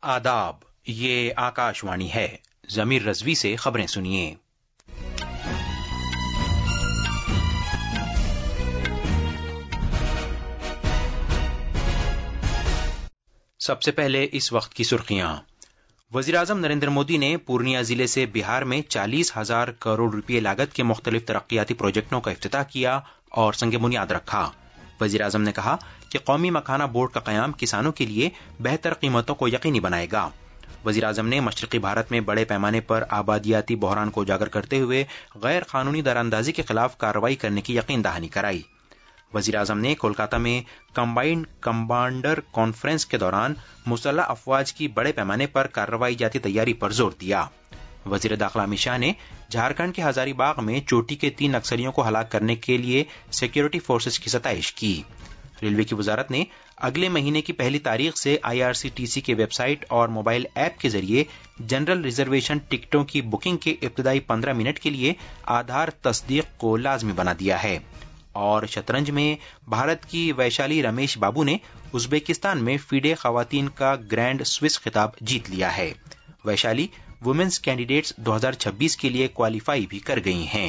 आदाब, ये आकाशवाणी है। जमीर रजवी से खबरें सुनिए। सबसे पहले इस वक्त की सुर्खियां। वजीर-ए-आजम नरेंद्र मोदी ने पूर्णिया जिले से बिहार में 40,000 करोड़ रुपए लागत के मुख्तलिफ तरक्याती प्रोजेक्टों का इफ्तिताह किया और संग बुनियाद रखा। वजीर-ए-आजम ने कहा कि कौमी मखाना बोर्ड का कयाम किसानों के लिए बेहतर कीमतों को यकीनी बनाएगा। वजीर-ए-आजम ने मशरकी भारत में बड़े पैमाने पर आबादियाती बहरान को उजागर करते हुए गैर कानूनी दरानंदाजी के खिलाफ कार्रवाई करने की यकीन दहानी कराई। वजीर-ए-आजम ने कोलकाता में कंबाइंड कमांडर कॉन्फ्रेंस के दौरान मुसल्लह अफवाज की बड़े पैमाने पर कार्रवाई जाती तैयारी पर जोर दिया। वजीर दाखिला अमित शाह ने झारखंड के हजारीबाग में चोटी के 3 नक्सलियों को हलाक करने के लिए सिक्योरिटी फोर्सेस की सताइश की। रेलवे की वजारत ने अगले महीने की 1 तारीख से IRCTC के वेबसाइट और मोबाइल ऐप के जरिए जनरल रिजर्वेशन टिकटों की बुकिंग के इब्तदाई 15 मिनट के लिए आधार तस्दीक को लाजमी बना दिया है। और शतरंज में भारत की वैशाली रमेश बाबू ने उज्बेकिस्तान में फीडे खवातीन का ग्रैंड स्विस खिताब जीत लिया है। वैशाली वुमेन्स कैंडिडेट्स 2026 के लिए क्वालिफाई भी कर गई हैं।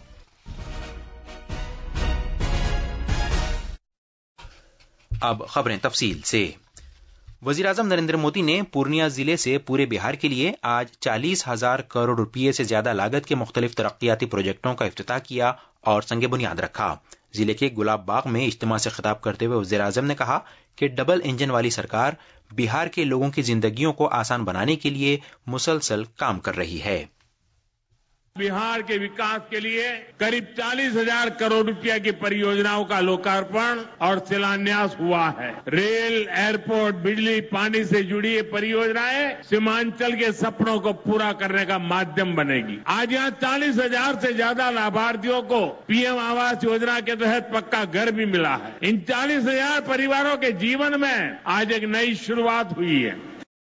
अब खबरें तफसील से। वजीर-ए-आजम नरेंद्र मोदी ने पूर्णिया जिले से पूरे बिहार के लिए आज 40,000 करोड़ रुपए से ज्यादा लागत के मुख्तलिफ तरक्याती प्रोजेक्टों का इफ्तिताह किया और संग बुनियाद रखा। जिले के गुलाब बाग में इज्तिमा से खिताब करते हुए वजीर-ए-आजम ने कहा कि डबल इंजन वाली सरकार बिहार के लोगों की जिंदगियों को आसान बनाने के लिए मुसलसल काम कर रही है। बिहार के विकास के लिए करीब 40,000 करोड़ रुपए की परियोजनाओं का लोकार्पण और शिलान्यास हुआ है। रेल, एयरपोर्ट, बिजली, पानी से जुड़ी ये परियोजनाएं सीमांचल के सपनों को पूरा करने का माध्यम बनेगी। आज यहाँ 40,000 से ज्यादा लाभार्थियों को PM आवास योजना के तहत पक्का घर भी मिला है। इन 40,000 परिवारों के जीवन में आज एक नई शुरुआत हुई है।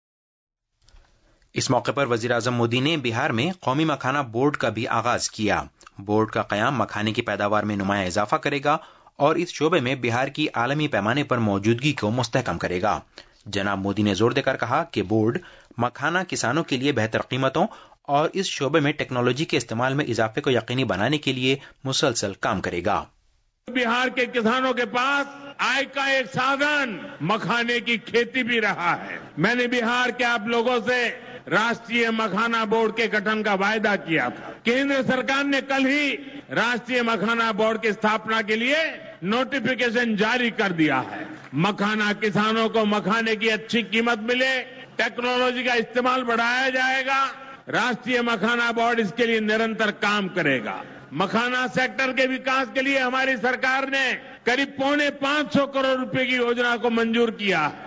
इस मौके पर वजीर-ए-आजम मोदी ने बिहार में कौमी मखाना बोर्ड का भी आगाज किया। बोर्ड का कयाम मखाने की पैदावार में नुमाया इजाफा करेगा और इस शोबे में बिहार की आलमी पैमाने पर मौजूदगी को मुस्तहकम करेगा। जनाब मोदी ने जोर देकर कहा कि बोर्ड मखाना किसानों के लिए बेहतर कीमतों और इस शोबे में टेक्नोलॉजी के इस्तेमाल में इजाफे को यकीनी बनाने के लिए मुसलसल काम करेगा। बिहार के किसानों के पास आय का एक साधन मखाने की खेती भी रहा है। मैंने बिहार के आप लोगों से राष्ट्रीय मखाना बोर्ड के गठन का वायदा किया था। केंद्र सरकार ने कल ही राष्ट्रीय मखाना बोर्ड की स्थापना के लिए नोटिफिकेशन जारी कर दिया है। मखाना किसानों को मखाने की अच्छी कीमत मिले, टेक्नोलॉजी का इस्तेमाल बढ़ाया जाएगा। राष्ट्रीय मखाना बोर्ड इसके लिए निरंतर काम करेगा। मखाना सेक्टर के विकास के लिए हमारी सरकार ने करीब 550 करोड़ रुपए की योजना को मंजूर किया है।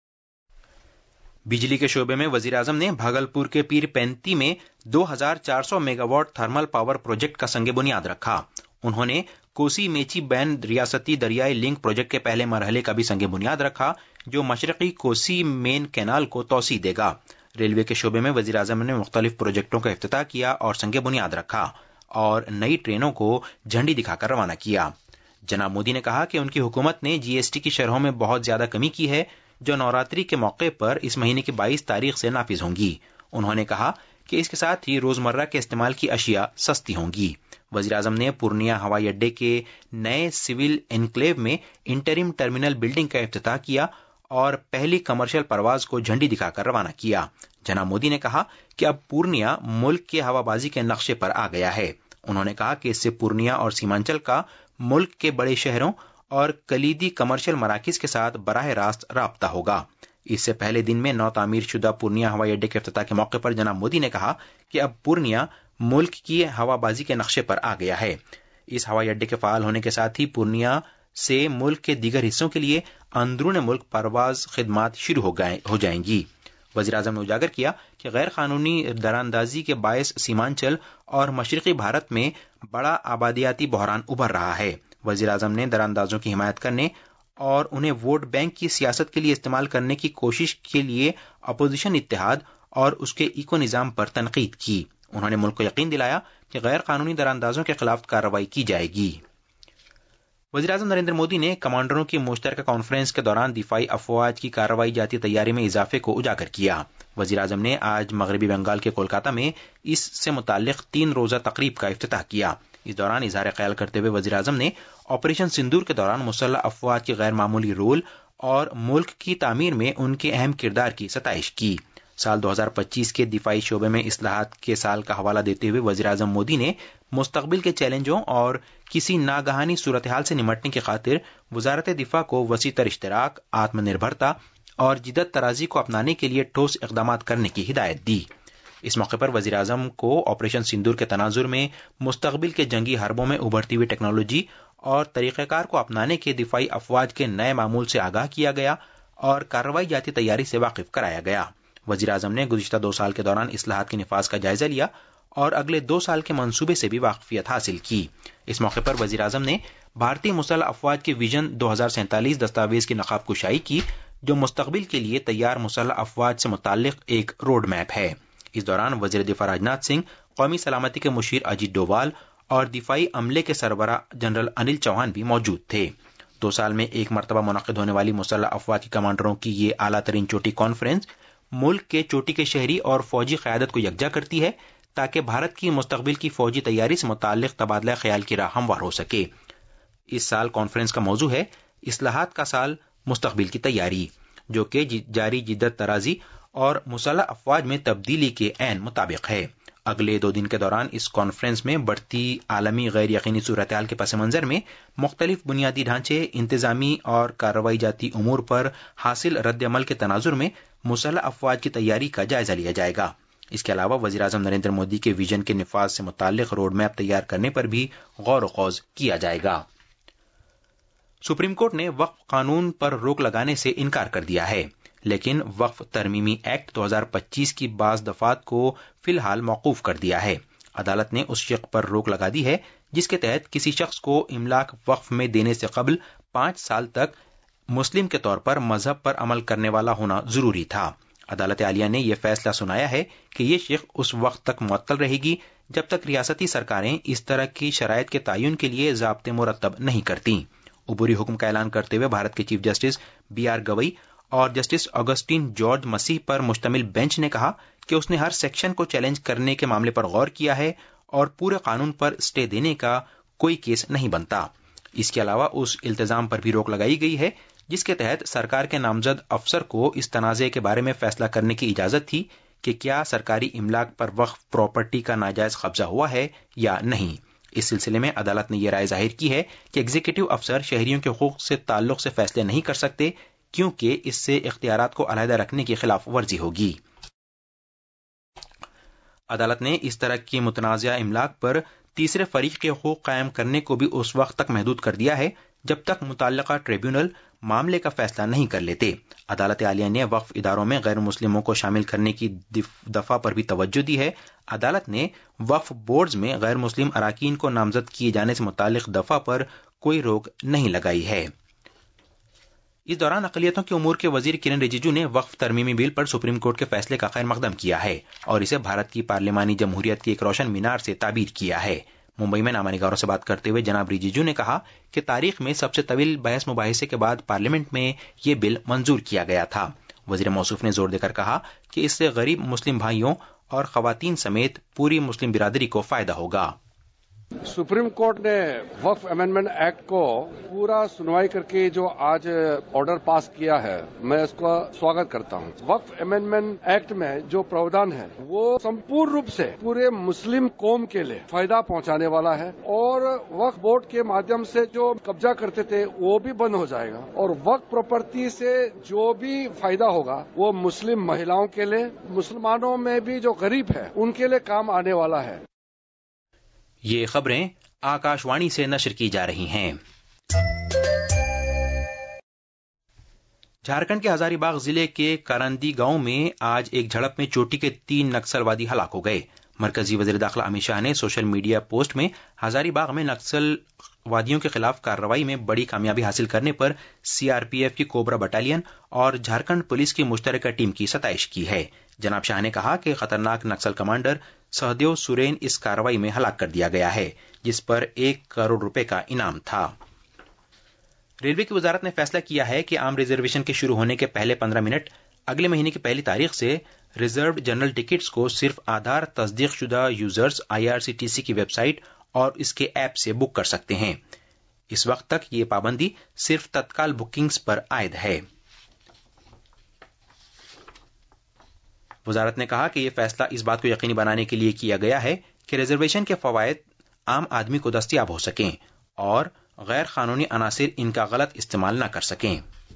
बिजली के शोबे में वजीर-ए-आजम ने भागलपुर के पीर पैंती में 2,400 मेगावाट थर्मल पावर प्रोजेक्ट का संग बुनियाद रखा। उन्होंने कोसी मेची बैन रियासती दरियाई लिंक प्रोजेक्ट के पहले मरहले का भी संग बुनियाद रखा, जो मशरकी कोसी मेन कैनाल को तौसी देगा। रेलवे के शोबे में वजीर-ए-आजम ने मुख्तलिफ प्रोजेक्टों का इफ्तिताह किया और संग बुनियाद रखा और नई ट्रेनों को झंडी दिखाकर रवाना किया। जनाब मोदी ने कहा कि उनकी हुकूमत ने GST की शरहों में बहुत ज्यादा कमी की है, जो नवरात्रि के मौके पर इस महीने की 22 तारीख से नाफिज होंगी। उन्होंने कहा कि इसके साथ ही रोजमर्रा के इस्तेमाल की अशिया सस्ती होंगी। वजीर-ए-आजम ने पूर्णिया हवाई अड्डे के नए सिविल एनक्लेव में इंटरिम टर्मिनल बिल्डिंग का इफ्तिताह किया और पहली कमर्शियल परवाज को झंडी दिखाकर रवाना किया। जनाब मोदी ने कहा कि अब पूर्णिया मुल्क के हवाबाजी के नक्शे पर आ गया है। उन्होंने कहा कि इससे पूर्णिया और सीमांचल का मुल्क के बड़े शहरों और कलीदी कमर्शियल मराकिज के साथ बराह रास्त राब्ता होगा। इससे पहले दिन में नौ तामीर शुदा पूर्णिया हवाई अड्डे के इफ्तिताह के मौके पर जनाब मोदी ने कहा कि अब पूर्णिया मुल्क की हवाबाजी के नक्शे पर आ गया है। इस हवाई अड्डे के फाल होने के साथ ही पूर्णिया से मुल्क के दीगर हिस्सों के लिए अंदरून मुल्क परवाज खिदमात शुरू हो जाएंगी। वजीर-ए-आजम ने उजागर किया कि गैर कानूनी दरानंदाजी के बायस सीमांचल और मशरकी भारत में बड़ा आबादियाती बहरान उभर रहा है। वजीर-ए-आजम ने दरानंदाजों की हिमायत करने और उन्हें वोट बैंक की सियासत के लिए इस्तेमाल करने की कोशिश के लिए अपोजिशन इत्तेहाद और उसके इको निज़ाम पर तनकीद की। उन्होंने मुल्क को यकीन दिलाया कि गैर कानूनी दरानंदाजों के खिलाफ कार्रवाई की जाएगी। وزیراعظم نریندر مودی نے کمانڈروں کی مشترکہ کانفرنس کے دوران دفاعی افواج کی کارروائی جاتی تیاری میں اضافے کو اجاگر کیا۔ وزیراعظم نے آج مغربی بنگال کے کولکاتہ میں اس سے متعلق 3 روزہ تقریب کا افتتاح کیا۔ اس دوران اظہار خیال کرتے ہوئے وزیراعظم نے آپریشن سندور کے دوران مسلح افواج کے غیر معمولی رول اور ملک کی تعمیر میں ان کے اہم کردار کی ستائش کی۔ سال 2025 کے دفاعی شعبے میں اصلاحات کے سال کا حوالہ دیتے ہوئے وزیراعظم مودی نے مستقبل کے چیلنجوں اور کسی ناگہانی صورتحال سے نمٹنے کی خاطر وزارت دفاع کو وسیع تر اشتراک، آتم نربھرتا اور جدت طرازی کو اپنانے کے لیے ٹھوس اقدامات کرنے کی ہدایت دی۔ اس موقع پر وزیراعظم کو آپریشن سندور کے تناظر میں مستقبل کے جنگی حربوں میں ابھرتی ہوئی ٹیکنالوجی اور طریقہ کار کو اپنانے کے دفاعی افواج کے نئے معمول سے آگاہ کیا گیا اور کارروائی جاتی تیاری سے واقف کرایا گیا۔ وزیراعظم نے گزشتہ 2 سال کے دوران اصلاحات کے نفاذ کا جائزہ لیا اور اگلے 2 سال کے منصوبے سے بھی واقفیت حاصل کی۔ اس موقع پر وزیراعظم نے بھارتی مسلح افواج کے ویژن 2047 دستاویز کی نقاب کشائی کی، جو مستقبل کے لیے تیار مسلح افواج سے متعلق ایک روڈ میپ ہے۔ اس دوران وزیر دفاع راجناتھ سنگھ، قومی سلامتی کے مشیر اجیت ڈوبھال اور دفاعی عملے کے سربراہ جنرل انل چوہان بھی موجود تھے۔ 2 سال میں ایک مرتبہ منعقد ہونے والی مسلح افواج کے کمانڈروں کی یہ اعلیٰ ترین چوٹی کانفرنس ملک کے چوٹی کے شہری اور فوجی قیادت کو یکجا کرتی ہے تاکہ بھارت کی مستقبل کی فوجی تیاری سے متعلق تبادلہ خیال کی راہ ہموار ہو سکے۔ اس سال کانفرنس کا موضوع ہے اصلاحات کا سال، مستقبل کی تیاری، جو کہ جاری جدت طرازی اور مسلح افواج میں تبدیلی کے عین مطابق ہے۔ اگلے 2 دن کے دوران اس کانفرنس میں بڑھتی عالمی غیر یقینی صورتحال کے پس منظر میں مختلف بنیادی ڈھانچے، انتظامی اور کارروائی جاتی امور پر حاصل رد عمل کے تناظر میں مسلح افواج کی تیاری کا جائزہ لیا جائے گا۔ اس کے علاوہ وزیراعظم نریندر مودی کے ویژن کے نفاذ سے متعلق روڈ میپ تیار کرنے پر بھی غور و خوض کیا جائے گا۔ سپریم کورٹ نے وقف قانون پر روک لگانے سے انکار کر دیا ہے، لیکن وقف ترمیمی ایکٹ 2025 کی بعض دفعات کو فی الحال موقوف کر دیا ہے۔ عدالت نے اس شق پر روک لگا دی ہے جس کے تحت کسی شخص کو املاک وقف میں دینے سے قبل 5 سال تک مسلم کے طور پر مذہب پر عمل کرنے والا ہونا ضروری تھا۔ عدالت عالیہ نے یہ فیصلہ سنایا ہے کہ یہ شق اس وقت تک معطل رہے گی جب تک ریاستی سرکاریں اس طرح کی شرائط کے تعین کے لیے ضابطے مرتب نہیں کرتیں۔ عبوری حکم کا اعلان کرتے ہوئے بھارت کے چیف جسٹس BR گوئی اور جسٹس اگسٹین جارج مسیح پر مشتمل بینچ نے کہا کہ اس نے ہر سیکشن کو چیلنج کرنے کے معاملے پر غور کیا ہے اور پورے قانون پر اسٹے دینے کا کوئی کیس نہیں بنتا۔ اس کے علاوہ اس التزام پر بھی روک لگائی گئی ہے جس کے تحت سرکار کے نامزد افسر کو اس تنازع کے بارے میں فیصلہ کرنے کی اجازت تھی کہ کیا سرکاری املاک پر وقف پراپرٹی کا ناجائز قبضہ ہوا ہے یا نہیں۔ اس سلسلے میں عدالت نے یہ رائے ظاہر کی ہے کہ ایگزیکٹو افسر شہریوں کے حقوق سے تعلق سے فیصلے نہیں کر سکتے کیونکہ اس سے اختیارات کو علیحدہ رکھنے کی خلاف ورزی ہوگی۔ عدالت نے اس طرح کی متنازع املاک پر تیسرے فریق کے حقوق قائم کرنے کو بھی اس وقت تک محدود کر دیا ہے جب تک متعلقہ ٹریبیونل معاملے کا فیصلہ نہیں کر لیتے۔ عدالت عالیہ نے وقف اداروں میں غیر مسلموں کو شامل کرنے کی دفعہ پر بھی توجہ دی ہے۔ عدالت نے وقف بورڈز میں غیر مسلم اراکین کو نامزد کیے جانے سے متعلق دفعہ پر کوئی روک نہیں لگائی ہے۔ اس دوران اقلیتوں کے امور کے وزیر کرن رجیجو نے وقف ترمیمی بل پر سپریم کورٹ کے فیصلے کا خیر مقدم کیا ہے اور اسے بھارت کی پارلیمانی جمہوریت کی ایک روشن مینار سے تعبیر کیا ہے۔ ممبئی میں نامہ نگاروں سے بات کرتے ہوئے جناب رجیجو نے کہا کہ تاریخ میں سب سے طویل بحث مباحثے کے بعد پارلیمنٹ میں یہ بل منظور کیا گیا تھا۔ وزیر موصوف نے زور دے کر کہا کہ اس سے غریب مسلم بھائیوں اور خواتین سمیت پوری مسلم برادری کو فائدہ ہوگا۔ سپریم کورٹ نے وقف امینڈمنٹ ایکٹ کو پورا سنوائی کر کے جو آج آرڈر پاس کیا ہے، میں اس کا سواگت کرتا ہوں۔ وقف امینڈمنٹ ایکٹ میں جو پراوڈھان ہے وہ سمپورن روپ سے پورے مسلم قوم کے لیے فائدہ پہنچانے والا ہے اور وقف بورڈ کے مادھیم سے جو قبضہ کرتے تھے وہ بھی بند ہو جائے گا اور وقف پراپرٹی سے جو بھی فائدہ ہوگا وہ مسلم مہیلاؤں کے لیے، مسلمانوں میں بھی جو غریب ہے ان کے لیے کام آنے والا ہے۔ یہ خبریں آکاشوانی سے نشر کی جا رہی ہیں۔ جھارکھنڈ کے ہزاری باغ ضلع کے کرندی گاؤں میں آج ایک جھڑپ میں چوٹی کے 3 نکسل وادی ہلاک ہو گئے۔ مرکزی وزیر داخلہ امت شاہ نے سوشل میڈیا پوسٹ میں ہزاری باغ میں نکسل وادیوں کے خلاف کارروائی میں بڑی کامیابی حاصل کرنے پر CRPF کی کوبرا بٹالین اور جھارکھنڈ پولیس کی مشترکہ ٹیم کی ستائش کی ہے۔ جناب شاہ نے کہا کہ خطرناک نکسل کمانڈر سہدیو سورین اس کارروائی میں ہلاک کر دیا گیا ہے جس پر 1 کروڑ روپے کا انعام تھا۔ ریلوے کی وزارت نے فیصلہ کیا ہے کہ عام ریزرویشن کے شروع ہونے کے پہلے 15 منٹ اگلے مہینے کی پہلی تاریخ سے ریزروڈ جنرل ٹکٹس کو صرف آدھار تصدیق شدہ یوزرز IRCTC کی ویب سائٹ اور اس کے ایپ سے بک کر سکتے ہیں۔ اس وقت تک یہ پابندی صرف تتکال بکنگز پر عائد ہے۔ وزارت نے کہا کہ یہ فیصلہ اس بات کو یقینی بنانے کے لیے کیا گیا ہے کہ ریزرویشن کے فوائد عام آدمی کو دستیاب ہو سکیں اور غیر قانونی عناصر ان کا غلط استعمال نہ کر سکیں۔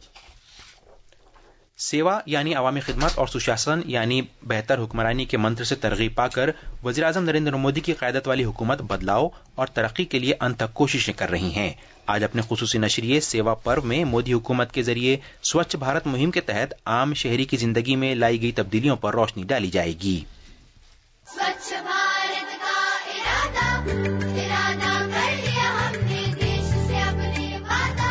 سیوا یعنی عوامی خدمت اور سشاسن یعنی بہتر حکمرانی کے منتر سے ترغیب پا کر وزیر اعظم نریندر مودی کی قیادت والی حکومت بدلاؤ اور ترقی کے لیے انتھک کوششیں کر رہی ہیں۔ آج اپنے خصوصی نشریے سیوا پرو میں مودی حکومت کے ذریعے سوچھ بھارت مہم کے تحت عام شہری کی زندگی میں لائی گئی تبدیلیوں پر روشنی ڈالی جائے گی۔ سوچھ بھارت کا ارادہ کر لیا ہم نے، دیش سے اپنے وعدہ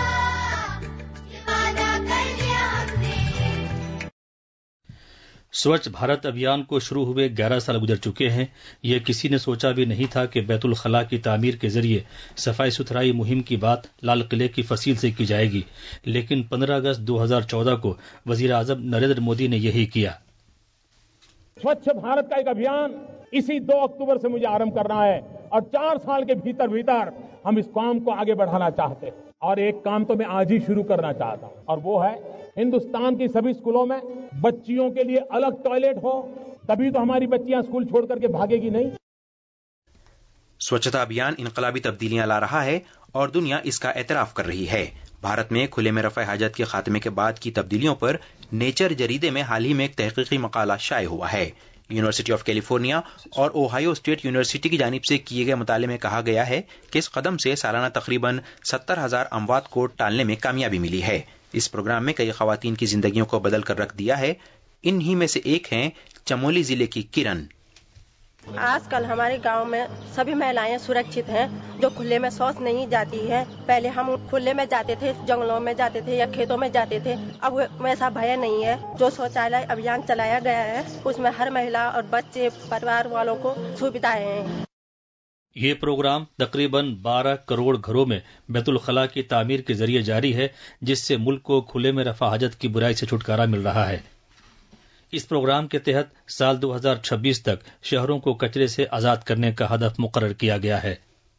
کر لیا ہم نے۔ سوچھ بھارت ابھیان کو شروع ہوئے 11 سال گزر چکے ہیں۔ یہ کسی نے سوچا بھی نہیں تھا کہ بیت الخلاء کی تعمیر کے ذریعے صفائی ستھرائی مہم کی بات لال قلعے کی فصیل سے کی جائے گی، لیکن 15 اگست 2014 کو وزیر اعظم نریندر مودی نے یہی کیا۔ سوچھ بھارت کا ایک ابھیان اسی 2 اکتوبر سے مجھے آرمب کرنا ہے اور 4 سال کے بھیتر ہم اس کام کو آگے بڑھانا چاہتے ہیں۔ اور ایک کام تو میں آج ہی شروع کرنا چاہتا ہوں اور وہ ہے ہندوستان کی سبھی اسکولوں میں بچیوں کے لیے الگ ٹوائلٹ ہو، تبھی تو ہماری بچیاں اسکول چھوڑ کر کے بھاگے گی نہیں۔ سوچھتا ابھیان انقلابی تبدیلیاں لا رہا ہے اور دنیا اس کا اعتراف کر رہی ہے۔ بھارت میں کھلے میں رفع حاجت کے خاتمے کے بعد کی تبدیلیوں پر نیچر جریدے میں حال ہی میں ایک تحقیقی مقالہ شائع ہوا ہے۔ یونیورسٹی آف کیلیفورنیا اور اوہایو اسٹیٹ یونیورسٹی کی جانب سے کیے گئے مطالعے میں کہا گیا ہے کہ اس قدم سے سالانہ تقریباً 70,000 اموات کو ٹالنے میں کامیابی ملی ہے۔ اس پروگرام میں کئی خواتین کی زندگیوں کو بدل کر رکھ دیا ہے۔ انہی میں سے ایک ہیں چمولی ضلع کی کرن۔ آج کل ہمارے گاؤں میں سبھی مہلائیں سرکشت ہیں جو کھلے میں شوچ نہیں جاتی ہے۔ پہلے ہم کھلے میں جاتے تھے، جنگلوں میں جاتے تھے یا کھیتوں میں جاتے تھے، اب ویسا بھے نہیں ہے۔ جو شوچالیہ ابھیان چلایا گیا ہے اس میں ہر مہیلا اور بچے پریوار والوں کو سویدھائیں ہیں۔ یہ پروگرام تقریباً 12 کروڑ گھروں میں بیت الخلاء کی تعمیر کے ذریعے جاری ہے، جس سے ملک کو کھلے میں رفع حاجت کی برائی سے چھٹکارا مل رہا ہے۔ اس پروگرام کے تحت سال 2026 تک شہروں کو کچرے سے آزاد کرنے کا ہدف مقرر کیا گیا ہے۔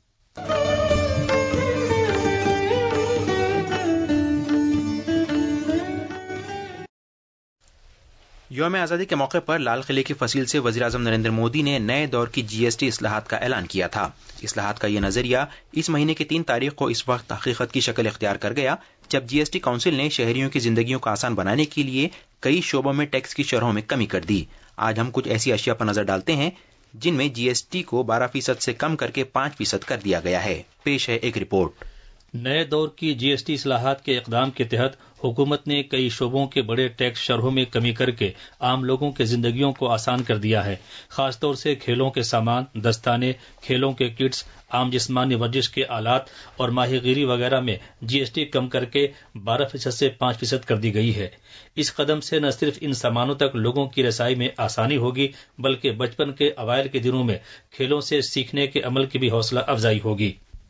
یوم آزادی کے موقع پر لال قلعے کی فصیل سے وزیر اعظم نریندر مودی نے نئے دور کی GST اصلاحات کا اعلان کیا تھا۔ اصلاحات کا یہ نظریہ اس مہینے کی 3 تاریخ کو اس وقت حقیقت کی شکل اختیار کر گیا جب GST کونسل نے شہریوں کی زندگیوں کو آسان بنانے کے لیے کئی شعبوں میں ٹیکس کی شرحوں میں کمی کر دی۔ آج ہم کچھ ایسی اشیاء پر نظر ڈالتے ہیں جن میں GST کو 12% سے کم کر کے 5% کر دیا گیا ہے۔ پیش ہے ایک رپورٹ۔ نئے دور کی GST اصلاحات کے اقدام کے تحت حکومت نے کئی شعبوں کے بڑے ٹیکس شرحوں میں کمی کر کے عام لوگوں کے زندگیوں کو آسان کر دیا ہے۔ خاص طور سے کھیلوں کے سامان، دستانے، کھیلوں کے کٹس، عام جسمانی ورزش کے آلات اور ماہی گیری وغیرہ میں GST کم کر کے 12% سے 5% کر دی گئی ہے۔ اس قدم سے نہ صرف ان سامانوں تک لوگوں کی رسائی میں آسانی ہوگی بلکہ بچپن کے اوائل کے دنوں میں کھیلوں سے سیکھنے کے عمل کی بھی حوصلہ افزائی ہوگی۔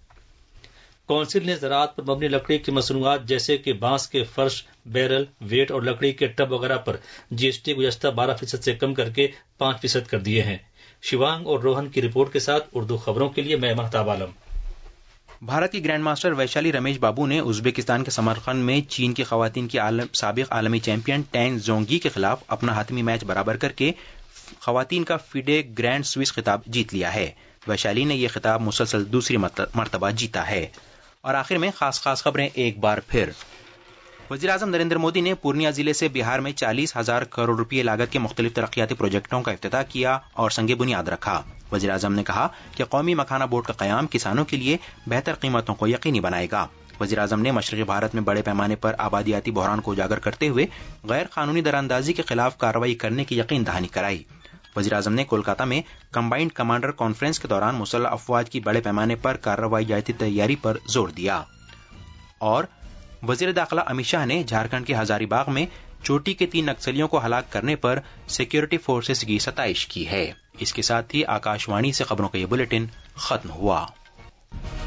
کونسل نے زراعت پر مبنی لکڑی کی مصنوعات جیسے کہ بانس کے فرش، بیرل، ویٹ اور لکڑی کے ٹب وغیرہ پر GST گزشتہ 12% سے کم کر کے 5% کر دیے ہیں۔ شیوانگ اور روہن کی رپورٹ کے ساتھ اردو خبروں کے لیے میں مہتاب عالم۔ بھارت کی گرینڈ ماسٹر ویشالی رمیش بابو نے ازبکستان کے سمرقند میں چین کی خواتین کی سابق عالمی چیمپئن ٹینگ زونگی کے خلاف اپنا حتمی میچ برابر کر کے خواتین کا فیڈے گرینڈ سوئس خطاب جیت لیا ہے۔ ویشالی نے یہ خطاب مسلسل دوسری مرتبہ جیتا ہے۔ اور آخر میں خاص خبریں ایک بار پھر۔ وزیر اعظم نریندر مودی نے پورنیا ضلع سے بہار میں 40,000 کروڑ روپے لاگت کے مختلف ترقیاتی پروجیکٹوں کا افتتاح کیا اور سنگ بنیاد رکھا۔ وزیر اعظم نے کہا کہ قومی مکھانا بورڈ کا قیام کسانوں کے لیے بہتر قیمتوں کو یقینی بنائے گا۔ وزیر اعظم نے مشرقی بھارت میں بڑے پیمانے پر آبادیاتی بحران کو اجاگر کرتے ہوئے غیر قانونی دراندازی کے خلاف کارروائی کرنے کی یقین دہانی کرائی۔ وزیر اعظم نے کولکاتہ میں کمبائنڈ کمانڈر کانفرنس کے دوران مسلح افواج کی بڑے پیمانے پر کارروائی جاتی تیاری پر زور دیا۔ اور وزیر داخلہ امت شاہ نے جھارکھنڈ کے ہزاری باغ میں چوٹی کے 3 نکسلیوں کو ہلاک کرنے پر سیکیورٹی فورسز کی ستائش کی ہے۔ اس کے ساتھ ہی آکاش وانی سے خبروں کا یہ بلیٹن ختم ہوا۔